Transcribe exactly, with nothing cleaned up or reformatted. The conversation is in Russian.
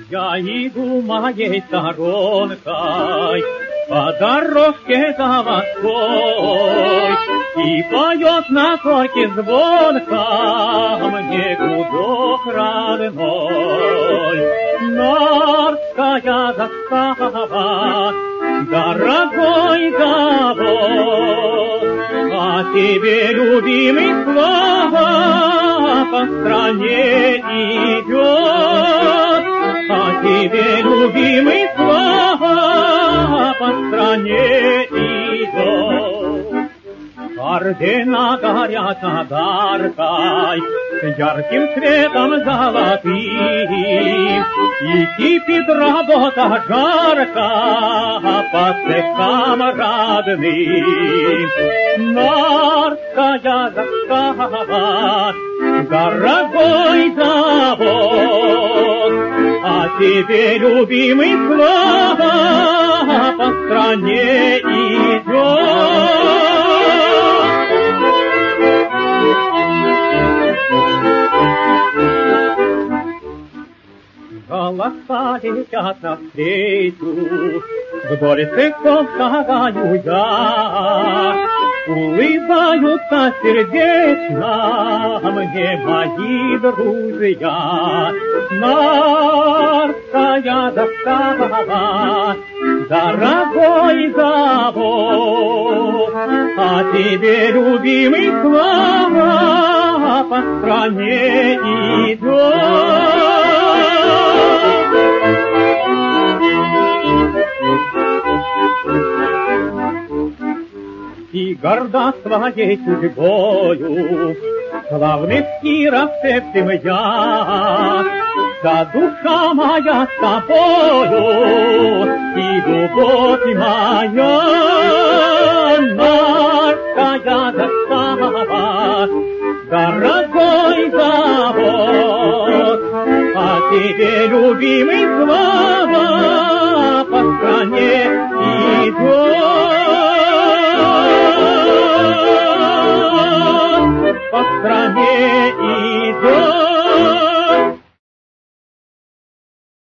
Я иду моей сторонкой по дорожке заводской, и поет на зорьке звонко мне гудок родной. Нарская застава, дорогой завод, а тебе, любимый, слава по стране идет, а тебе, любимый, слава по стране идет. Ордена горят над аркой ярким светом золотым, и кипит работа жарко по цехам родным. Нарская застава, дорогой завод, а тебе, любимый, слава по стране идет. Голоса летят навстречу, вдоль цехов шагаю я. Улыбаются сердечно мне мои друзья. Нарская застава, дорогой завод, а тебе, любимый, слава по стране идет. И горда своей судьбою славных кировцев я, да душа моя с тобою и любовь моя. Нарская застава, дорогой завод, а тебе, любимый, слава